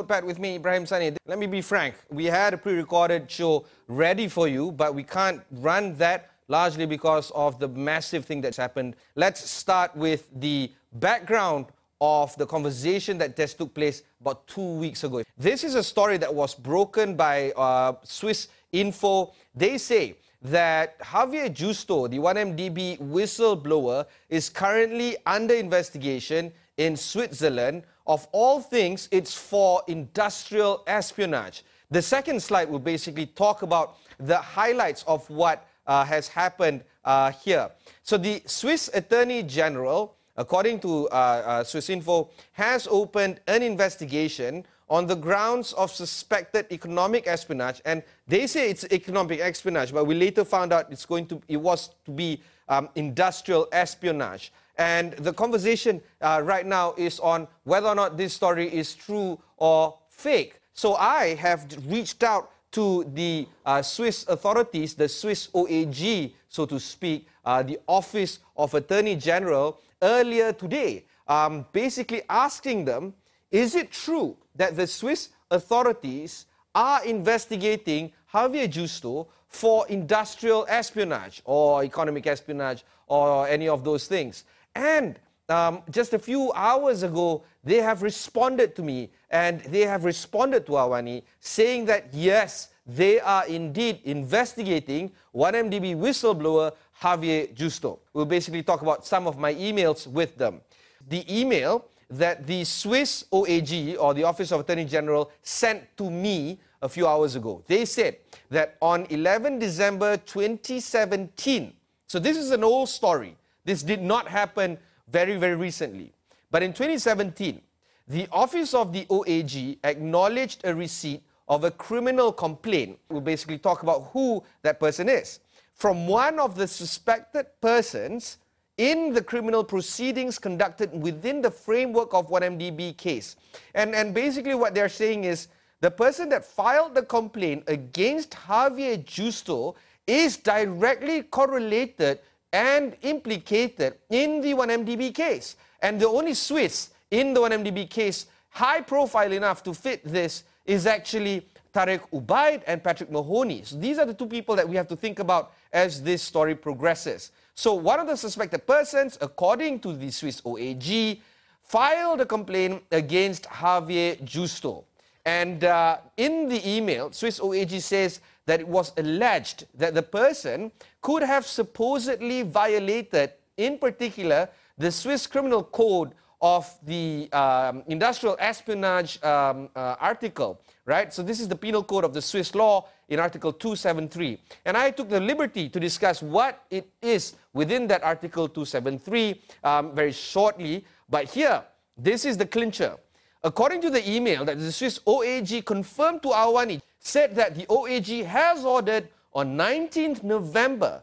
Notepad with me, Ibrahim Sani. Let me be frank, we had a pre-recorded show ready for you, but we can't run that largely because of the massive thing that's happened. Let's start with the background of the conversation that just took place about 2 weeks ago. This is a story that was broken by Swiss Info. They say that Javier Justo, the 1MDB whistleblower, is currently under investigation in Switzerland. Of all things, it's for industrial espionage. The second slide will basically talk about the highlights of what has happened here. So the Swiss Attorney General, according to Swiss Info, has opened an investigation on the grounds of suspected economic espionage, and they say it's economic espionage, but we later found out it was to be industrial espionage. And the conversation right now is on whether or not this story is true or fake. So I have reached out to the Swiss authorities, the Swiss OAG, so to speak, the Office of Attorney General, earlier today, basically asking them, is it true that the Swiss authorities are investigating Javier Justo for industrial espionage or economic espionage or any of those things? And just a few hours ago, they have responded to me and they have responded to Awani saying that yes, they are indeed investigating 1MDB whistleblower Javier Justo. We'll basically talk about some of my emails with them. The email that the Swiss OAG, or the Office of Attorney General, sent to me a few hours ago. They said that on 11 December 2017, so this is an old story. This did not happen very, very recently. But in 2017, the Office of the OAG acknowledged a receipt of a criminal complaint. We'll basically talk about who that person is, from one of the suspected persons in the criminal proceedings conducted within the framework of 1MDB case. And basically what they're saying is the person that filed the complaint against Javier Justo is directly correlated and implicated in the 1MDB case. And the only Swiss in the 1MDB case, high profile enough to fit this, is actually Tariq Ubaid and Patrick Mahoney. So these are the two people that we have to think about as this story progresses. So one of the suspected persons, according to the Swiss OAG, filed a complaint against Javier Justo. And in the email, Swiss OAG says that it was alleged that the person could have supposedly violated, in particular, the Swiss Criminal Code of the industrial espionage article, right? So this is the penal code of the Swiss law in Article 273. And I took the liberty to discuss what it is within that Article 273 very shortly. But here, this is the clincher. According to the email that the Swiss OAG confirmed to Awani, said that the OAG has ordered on 19th November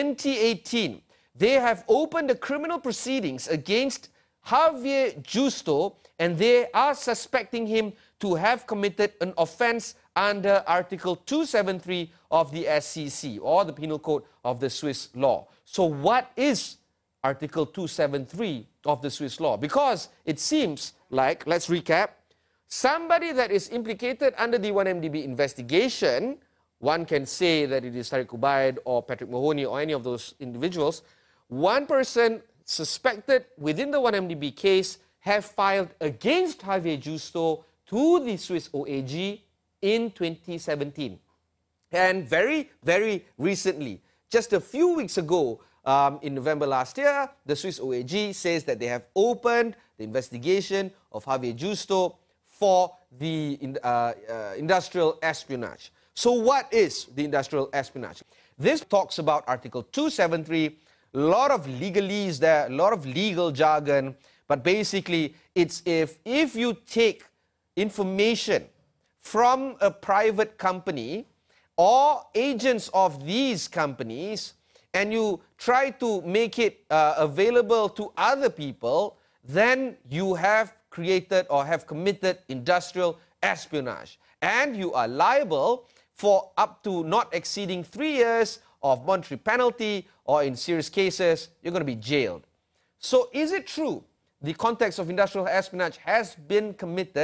2018, they have opened the criminal proceedings against Javier Justo, and they are suspecting him to have committed an offence under Article 273 of the SCC, or the Penal Code of the Swiss law. So what is Article 273 of the Swiss law? Because it seems like, let's recap, somebody that is implicated under the 1MDB investigation, one can say that it is Tariq Ubaid or Patrick Mahoney or any of those individuals, one person suspected within the 1MDB case have filed against Javier Justo to the Swiss OAG in 2017. And very, very recently, just a few weeks ago, in November last year, the Swiss OAG says that they have opened the investigation of Javier Justo for the industrial espionage. So what is the industrial espionage? This talks about Article 273, a lot of legalese there, a lot of legal jargon, but basically it's if you take information from a private company or agents of these companies and you try to make it available to other people, then you have created or have committed industrial espionage. And you are liable for up to not exceeding 3 years of monetary penalty, or in serious cases, you're going to be jailed. So is it true the context of industrial espionage has been committed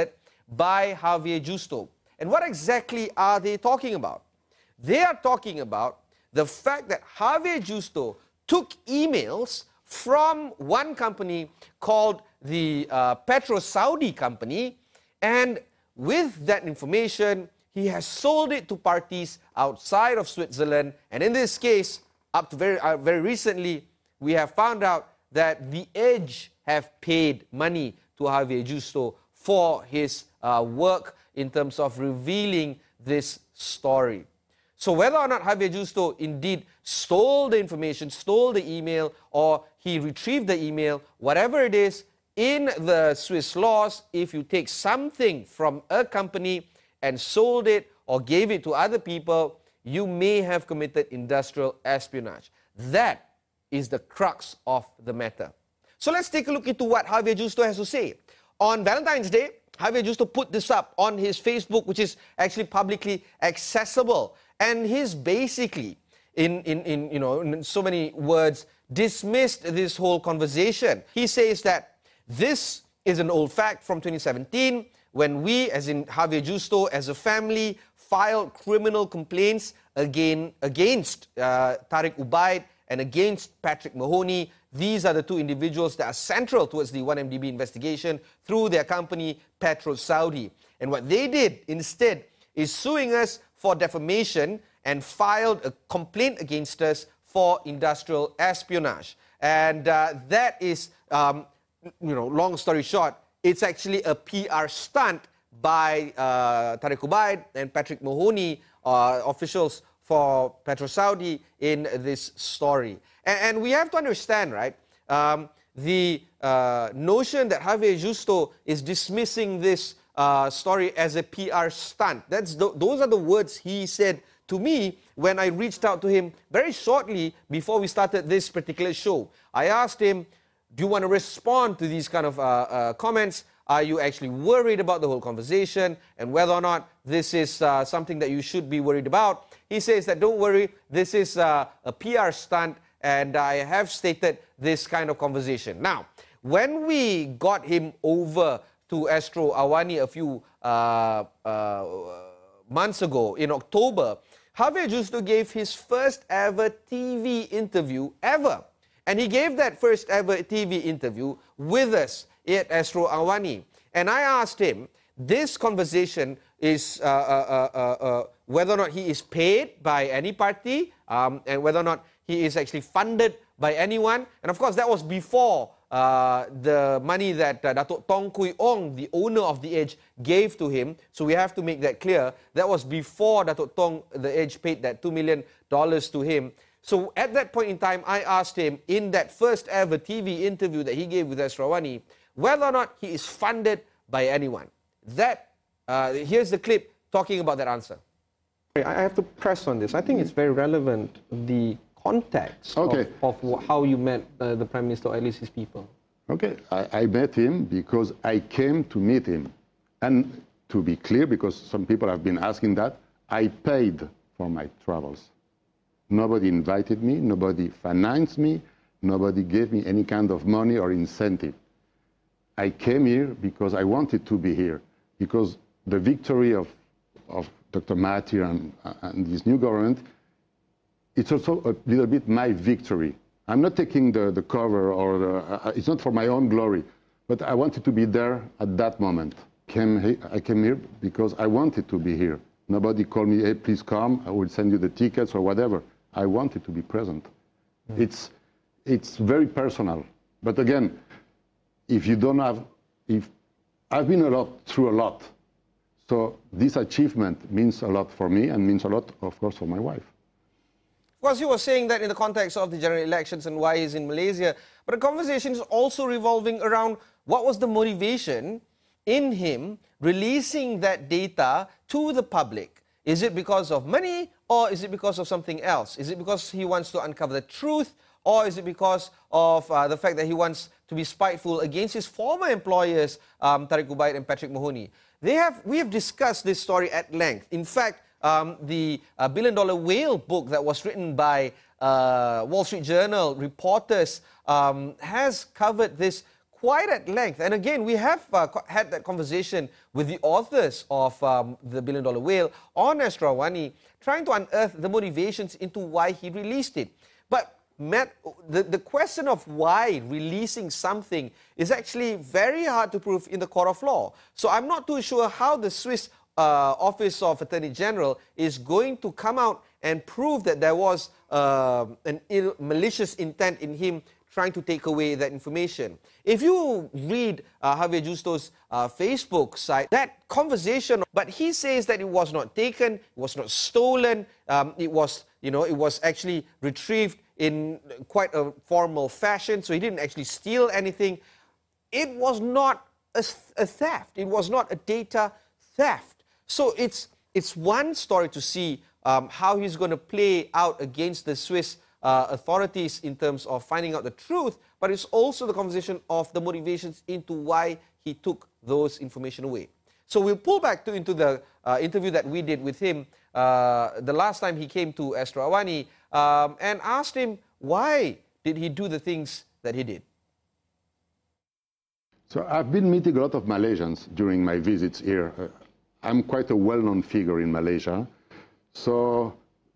by Javier Justo. And what exactly are they talking about? They are talking about the fact that Javier Justo took emails from one company called the Petro-Saudi company, and with that information, he has sold it to parties outside of Switzerland. And in this case, up to very recently, we have found out that The Edge have paid money to Javier Justo for his work in terms of revealing this story. So whether or not Javier Justo indeed stole the information, stole the email, or he retrieved the email, whatever it is, in the Swiss laws, if you take something from a company and sold it or gave it to other people, you may have committed industrial espionage. That is the crux of the matter. So let's take a look into what Javier Justo has to say. On Valentine's Day, Javier Justo put this up on his Facebook, which is actually publicly accessible. And he's basically, in so many words, dismissed this whole conversation. He says that this is an old fact from 2017, when we, as in Javier Justo, as a family, filed criminal complaints against Tariq Ubaid and against Patrick Mahoney. These are the two individuals that are central towards the 1MDB investigation through their company, Petro-Saudi. And what they did instead is suing us for defamation and filed a complaint against us for industrial espionage. And that is, long story short, it's actually a PR stunt by Tariq Ubaid and Patrick Mahoney, officials for Petro-Saudi, in this story. And we have to understand, right, the notion that Javier Justo is dismissing this story as a PR stunt. Those are the words he said to me when I reached out to him very shortly before we started this particular show. I asked him, do you want to respond to these kind of comments? Are you actually worried about the whole conversation and whether or not this is something that you should be worried about? He says that don't worry, this is a PR stunt, and I have stated this kind of conversation. Now, when we got him over to Astro Awani a few months ago, in October, Javier Justo gave his first ever TV interview ever. And he gave that first ever TV interview with us at Astro Awani. And I asked him, this conversation is whether or not he is paid by any party, and whether or not he is actually funded by anyone. And of course, that was before the money that Datuk Tong Kui Ong, the owner of The Edge, gave to him. So we have to make that clear. That was before Datuk Tong, The Edge, paid that $2 million to him. So at that point in time, I asked him in that first ever TV interview that he gave with Astro Awani, whether or not he is funded by anyone. Here's the clip talking about that answer. I have to press on this. I think it's very relevant, the context of how you met the Prime Minister, or at least his people. Okay, I met him because I came to meet him. And to be clear, because some people have been asking that, I paid for my travels. Nobody invited me, nobody financed me, nobody gave me any kind of money or incentive. I came here because I wanted to be here, because the victory of Dr. Mahathir and this new government, it's also a little bit my victory. I'm not taking the cover, or it's not for my own glory, but I wanted to be there at that moment. I came here because I wanted to be here. Nobody called me, hey, please come, I will send you the tickets or whatever. I wanted to be present. It's very personal. But again, if I've been through a lot. So this achievement means a lot for me and means a lot, of course, for my wife. Of course, you were saying that in the context of the general elections and why he's in Malaysia, but the conversation is also revolving around what was the motivation in him releasing that data to the public. Is it because of money, or is it because of something else? Is it because he wants to uncover the truth, or is it because of the fact that he wants to be spiteful against his former employers, Tariq Ubaid and Patrick Mahoney? We have discussed this story at length. In fact, the $1 Billion Whale book that was written by Wall Street Journal reporters has covered this quite at length. And again, we have had that conversation with the authors of The $1 Billion Whale on Astro Awani, trying to unearth the motivations into why he released it. But Matt, the question of why releasing something is actually very hard to prove in the court of law. So I'm not too sure how the Swiss Office of Attorney General is going to come out and prove that there was an malicious intent in him trying to take away that information. If you read Javier Justo's Facebook site, that conversation, but he says that it was not taken, it was not stolen, it was actually retrieved in quite a formal fashion, so he didn't actually steal anything. It was not a theft. It was not a data theft. So it's one story to see how he's going to play out against the Swiss authorities in terms of finding out the truth, but it's also the conversation of the motivations into why he took those information away. So we'll pull back into the interview that we did with him the last time he came to Astro Awani and asked him why did he do the things that he did. So I've been meeting a lot of Malaysians during my visits here. I'm quite a well-known figure in Malaysia. So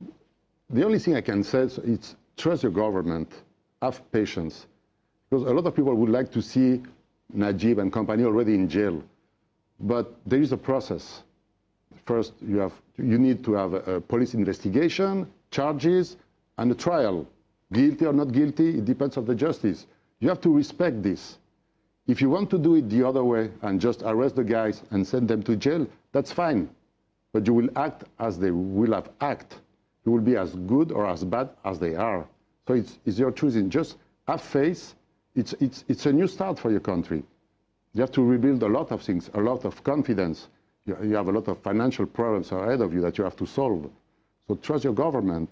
the only thing I can say is trust your government, have patience. Because a lot of people would like to see Najib and company already in jail. But there is a process. First, you need to have a police investigation, charges, and a trial. Guilty or not guilty, it depends on the justice. You have to respect this. If you want to do it the other way and just arrest the guys and send them to jail, that's fine. But you will act as they will have acted. You will be as good or as bad as they are. So it's your choosing. Just have faith. It's a new start for your country. You have to rebuild a lot of things, a lot of confidence. You have a lot of financial problems ahead of you that you have to solve. So trust your government.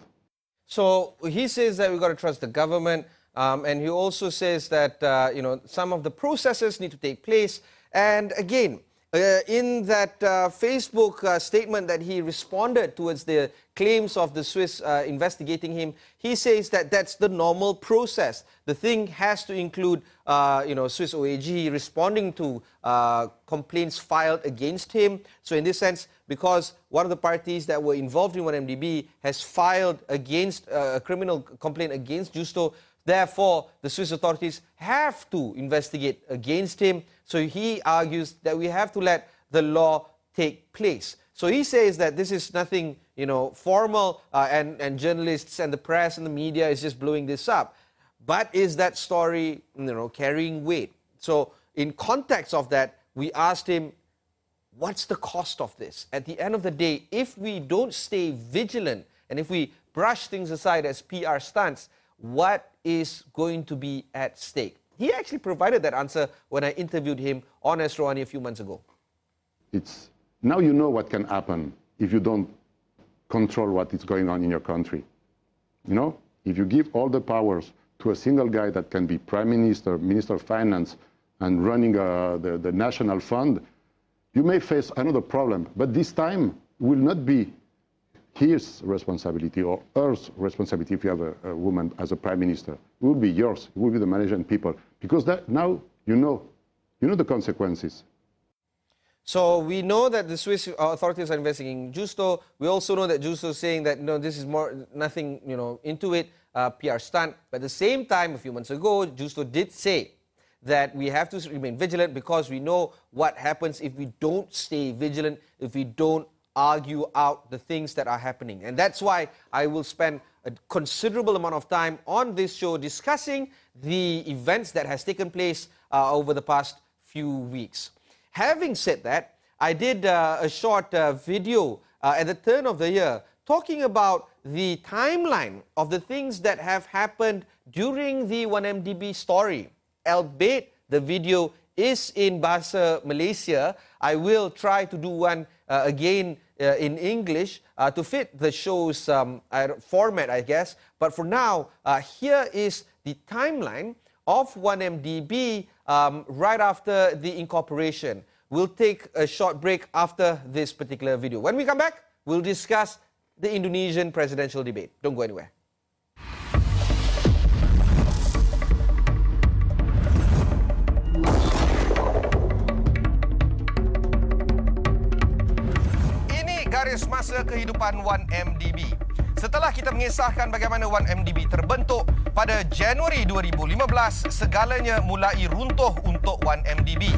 So he says that we've got to trust the government, and he also says that some of the processes need to take place. And again, in that Facebook statement that he responded towards the claims of the Swiss investigating him, he says that that's the normal process. The thing has to include, Swiss OAG responding to complaints filed against him. So in this sense, because one of the parties that were involved in 1MDB has filed against a criminal complaint against Justo, therefore, the Swiss authorities have to investigate against him. So he argues that we have to let the law take place. So he says that this is nothing, formal, and journalists and the press and the media is just blowing this up. But is that story, carrying weight? So in context of that, we asked him, what's the cost of this? At the end of the day, if we don't stay vigilant and if we brush things aside as PR stunts, what is going to be at stake? He actually provided that answer when I interviewed him on Astro Awani a few months ago. Now you know what can happen if you don't control what is going on in your country. If you give all the powers to a single guy that can be Prime Minister, Minister of Finance, and running the national fund, you may face another problem. But this time will not be his responsibility or hers responsibility if you have a woman as a prime minister. It will be yours. It will be the Malaysian people. Because now you know the consequences. So we know that the Swiss authorities are investigating Justo. We also know that Justo is saying that this is nothing into it, PR stunt. But at the same time, a few months ago, Justo did say that we have to remain vigilant because we know what happens if we don't stay vigilant, if we don't argue out the things that are happening. And that's why I will spend a considerable amount of time on this show discussing the events that has taken place over the past few weeks. Having said that, I did a short video at the turn of the year talking about the timeline of the things that have happened during the 1MDB story. Albeit the video is in Bahasa Malaysia, I will try to do one again in English to fit the show's format, I guess. But for now, here is the timeline of 1MDB right after the incorporation. We'll take a short break after this particular video. When we come back, we'll discuss the Indonesian presidential debate. Don't go anywhere. garis masa kehidupan 1MDB. Setelah kita mengisahkan bagaimana 1MDB terbentuk pada Januari 2015, segalanya mulai runtuh untuk 1MDB.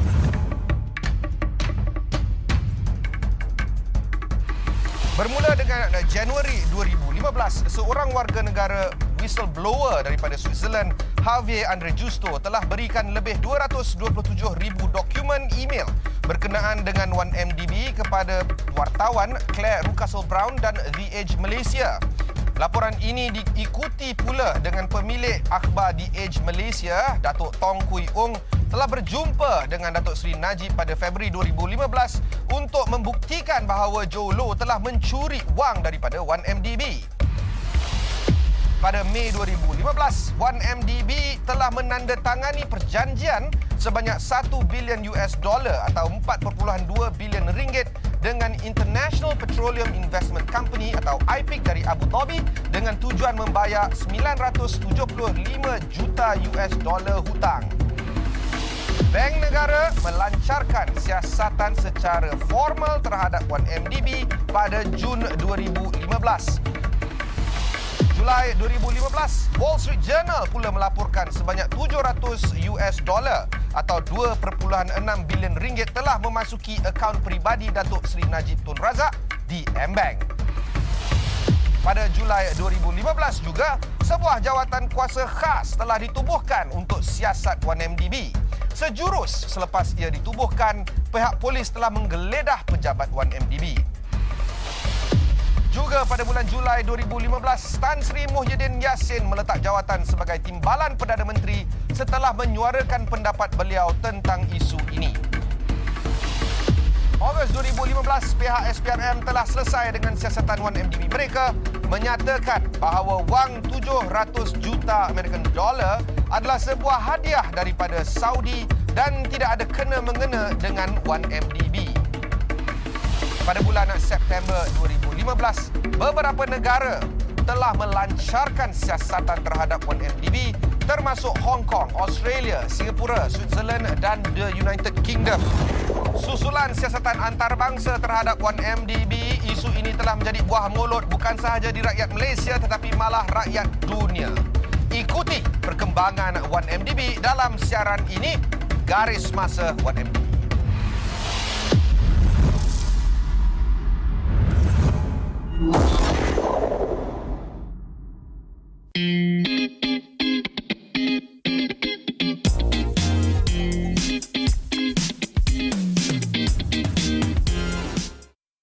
Bermula dengan Januari 2015, seorang warga negara whistleblower daripada Switzerland, Javier Andre Justo, telah berikan lebih 227,000 dokumen email berkenaan dengan 1MDB kepada wartawan Claire Rucassel-Brown dan The Age Malaysia. Laporan ini diikuti pula dengan pemilik akhbar The Age Malaysia, Datuk Tong Kui Ung, telah berjumpa dengan Datuk Seri Najib pada Februari 2015 untuk membuktikan bahawa Joe Low telah mencuri wang daripada 1MDB. Pada Mei 2015, 1MDB telah menandatangani perjanjian sebanyak $1 bilion atau 4.2 bilion ringgit dengan International Petroleum Investment Company atau IPIC dari Abu Dhabi dengan tujuan membayar $975 juta hutang. Bank negara melancarkan siasatan secara formal terhadap 1MDB pada Jun 2015. Julai 2015, Wall Street Journal pula melaporkan sebanyak $700 atau 2.6 bilion ringgit telah memasuki akaun peribadi Datuk Seri Najib Tun Razak di M-Bank. Pada Julai 2015 juga, sebuah jawatan kuasa khas telah ditubuhkan untuk siasat 1MDB. Sejurus selepas ia ditubuhkan, pihak polis telah menggeledah pejabat 1MDB. Juga pada bulan Julai 2015, Tan Sri Muhyiddin Yassin meletak jawatan sebagai Timbalan Perdana Menteri setelah menyuarakan pendapat beliau tentang isu ini. Ogos 2015, pihak SPRM telah selesai dengan siasatan 1MDB mereka, menyatakan bahawa wang $700 juta American dollar adalah sebuah hadiah daripada Saudi dan tidak ada kena-mengena dengan 1MDB. Pada bulan September 2015, beberapa negara telah melancarkan siasatan terhadap 1MDB termasuk Hong Kong, Australia, Singapura, Switzerland dan the United Kingdom. Susulan siasatan antarabangsa terhadap 1MDB, isu ini telah menjadi buah mulut bukan sahaja di rakyat Malaysia tetapi malah rakyat dunia. Ikuti perkembangan 1MDB dalam siaran ini, Garis Masa 1MDB.